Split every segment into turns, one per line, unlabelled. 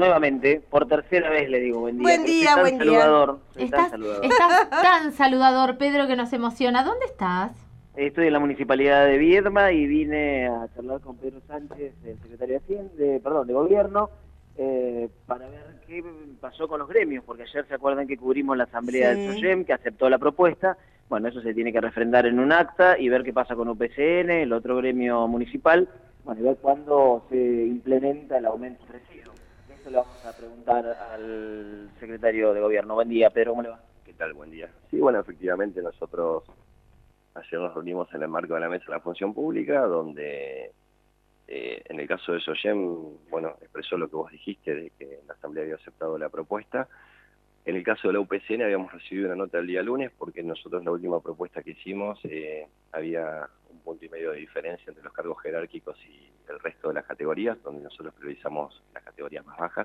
nuevamente, por tercera vez le digo buen día.
Buen día, buen día.
Saludador, soy tan
Estás
saludador.
tan saludador, Pedro, que nos emociona. ¿Dónde estás?
Estoy en la Municipalidad de Viedma y vine a charlar con Pedro Sánchez, el secretario de Gobierno, para ver qué pasó con los gremios, porque ayer se acuerdan que cubrimos la asamblea del
Sí.
SOYEM, que aceptó la propuesta. Bueno, eso se tiene que refrendar en un acta y ver qué pasa con UPCN, el otro gremio municipal, bueno, y ver cuándo se implementa el aumento ofrecido. Eso le vamos a preguntar al secretario de Gobierno. Buen día, Pedro, ¿cómo le va?
¿Qué tal? Buen día. Sí, bueno, efectivamente nosotros ayer nos reunimos en el marco de la Mesa de la Función Pública, donde en el caso de SOYEM, bueno, expresó lo que vos dijiste, de que la Asamblea había aceptado la propuesta. En el caso de la UPCN habíamos recibido una nota el día lunes, porque nosotros la última propuesta que hicimos había 1,5 puntos de diferencia entre los cargos jerárquicos y el resto de las categorías, donde nosotros priorizamos las categorías más bajas.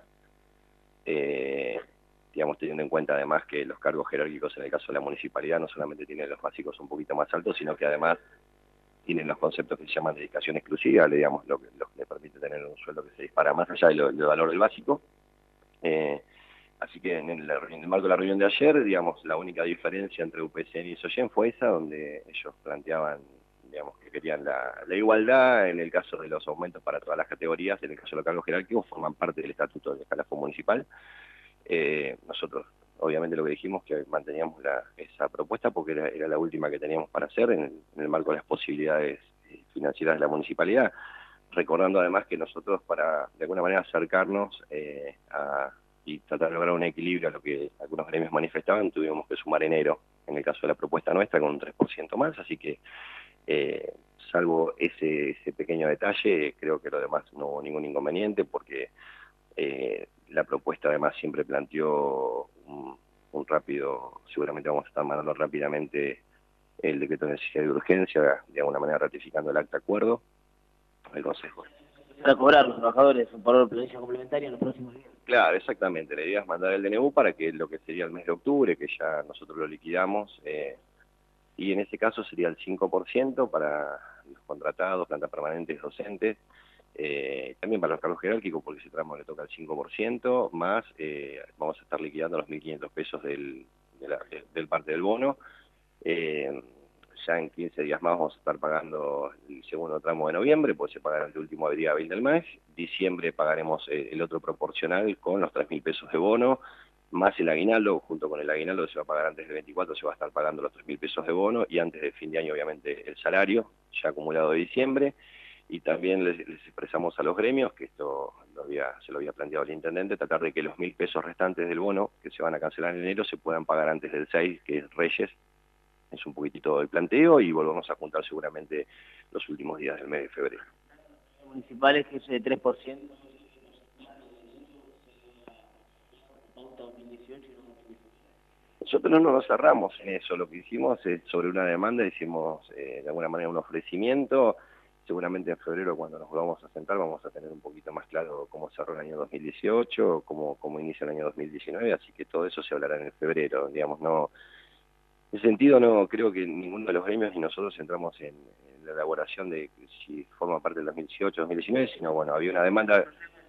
Digamos, teniendo en cuenta además que los cargos jerárquicos en el caso de la municipalidad no solamente tienen los básicos un poquito más altos, sino que además tienen los conceptos que se llaman dedicación exclusiva, digamos, lo que le permite tener un sueldo que se dispara más allá del valor del básico. Así que en el marco de la reunión de ayer, digamos, la única diferencia entre UPCN y SOYEM fue esa, donde ellos planteaban, digamos, que querían la igualdad en el caso de los aumentos para todas las categorías. En el caso de los cargos jerárquicos forman parte del estatuto del escalafón municipal. Nosotros obviamente lo que dijimos que manteníamos esa propuesta porque era la última que teníamos para hacer en el marco de las posibilidades financieras de la municipalidad, recordando además que nosotros para de alguna manera acercarnos y tratar de lograr un equilibrio a lo que algunos gremios manifestaban, tuvimos que sumar enero en el caso de la propuesta nuestra con un 3% más, así que salvo ese pequeño detalle, creo que lo demás no hubo ningún inconveniente porque la propuesta además siempre planteó un rápido, seguramente vamos a estar mandando rápidamente el decreto de necesidad de urgencia, de alguna manera ratificando el acta de acuerdo del Consejo.
Para cobrar los trabajadores por planilla complementaria en los próximos días.
Claro, exactamente, la idea es mandar el DNU para que lo que sería el mes de octubre, que ya nosotros lo liquidamos, y en ese caso sería el 5% para los contratados, planta permanentes, docentes, también para los cargos jerárquicos, porque ese tramo le toca el 5%, más vamos a estar liquidando los 1.500 pesos del parte del bono. Ya en 15 días más vamos a estar pagando el segundo tramo de noviembre, pues se pagará el último día hábil del mes. Diciembre pagaremos el otro proporcional con los 3.000 pesos de bono, más el aguinaldo. Junto con el aguinaldo se va a pagar antes del 24, se va a estar pagando los 3.000 pesos de bono, y antes del fin de año obviamente el salario, ya acumulado de diciembre. Y también les expresamos a los gremios, que esto se lo había planteado el intendente, tratar de que los 1.000 pesos restantes del bono, que se van a cancelar en enero, se puedan pagar antes del 6, que es Reyes. Es un poquitito el planteo y volvemos a juntar seguramente los últimos días del mes de febrero.
Municipales, que es de 3%.
Nosotros no nos cerramos en eso, lo que hicimos es sobre una demanda, hicimos de alguna manera un ofrecimiento. Seguramente en febrero, cuando nos volvamos a sentar, vamos a tener un poquito más claro cómo cerró el año 2018, cómo inicia el año 2019, así que todo eso se hablará en febrero, digamos, no. En ese sentido, no creo que ninguno de los gremios ni nosotros entramos en la elaboración de si forma parte del 2018 2019, sino bueno, había una demanda,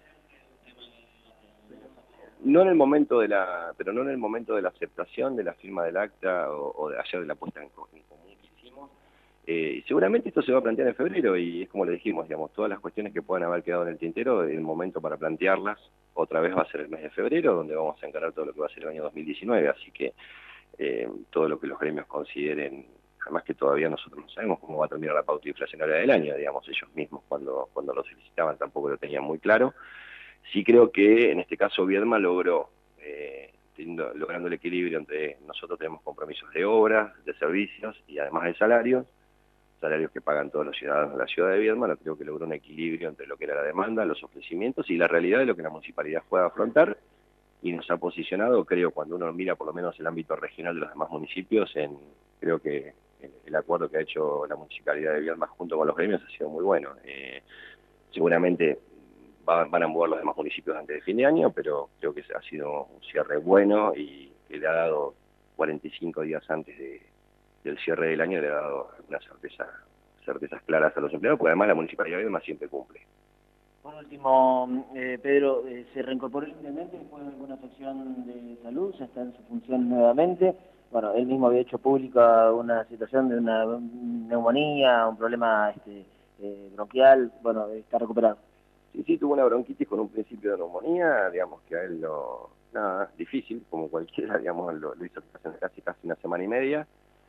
no en el momento pero no en el momento de la aceptación de la firma del acta o de ayer de la puesta en común que hicimos. Seguramente esto se va a plantear en febrero y es como le dijimos, digamos, todas las cuestiones que puedan haber quedado en el tintero, el momento para plantearlas otra vez va a ser el mes de febrero, donde vamos a encarar todo lo que va a ser el año 2019, así que todo lo que los gremios consideren, además que todavía nosotros no sabemos cómo va a terminar la pauta inflacionaria del año, digamos, ellos mismos cuando lo solicitaban tampoco lo tenían muy claro. Sí creo que en este caso Viedma logró, logrando el equilibrio entre nosotros tenemos compromisos de obras, de servicios y además de salarios que pagan todos los ciudadanos de la ciudad de Viedma. Creo que logró un equilibrio entre lo que era la demanda, los ofrecimientos y la realidad de lo que la municipalidad pueda afrontar. Y nos ha posicionado, creo, cuando uno mira por lo menos el ámbito regional de los demás municipios, creo que el acuerdo que ha hecho la Municipalidad de Viedma junto con los gremios ha sido muy bueno. Seguramente van a mover los demás municipios antes de fin de año, pero creo que ha sido un cierre bueno y que le ha dado 45 días antes del cierre del año, le ha dado unas certezas claras a los empleados, porque además la Municipalidad de Viedma siempre cumple.
Por último, Pedro, ¿se reincorporó el intendente después de alguna afección de salud? ¿Ya está en su función nuevamente? Bueno, él mismo había hecho pública una situación de una neumonía, un problema bronquial. Bueno, está recuperado.
Sí, tuvo una bronquitis con un principio de neumonía, digamos que a él nada, difícil, como cualquiera, digamos, lo hizo casi una semana y media,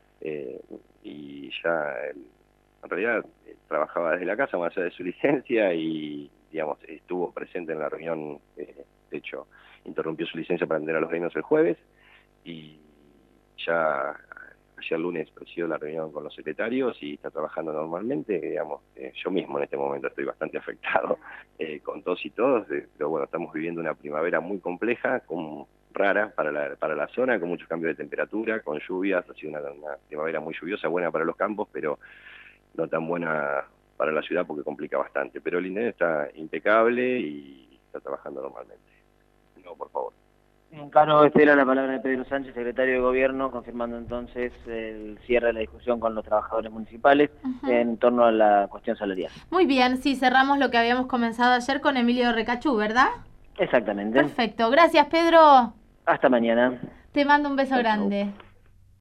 y ya él, en realidad trabajaba desde la casa, más allá de su licencia, y digamos, estuvo presente en la reunión, de hecho, interrumpió su licencia para atender a los gremios el jueves, y ya ayer lunes presidió la reunión con los secretarios y está trabajando normalmente, digamos, yo mismo en este momento estoy bastante afectado con tos y tos, pero bueno, estamos viviendo una primavera muy compleja, rara para la zona, con muchos cambios de temperatura, con lluvias, ha sido una primavera muy lluviosa, buena para los campos, pero no tan buena para la ciudad porque complica bastante. Pero el INDEN está impecable y está trabajando normalmente. No, por favor.
Bien, Caro, esta era la palabra de Pedro Sánchez, secretario de Gobierno, confirmando entonces el cierre de la discusión con los trabajadores municipales en torno a la cuestión salarial.
Muy bien, sí, cerramos lo que habíamos comenzado ayer con Emilio Recachú, ¿verdad?
Exactamente.
Perfecto, gracias Pedro.
Hasta mañana.
Te mando un beso
Chau.
grande.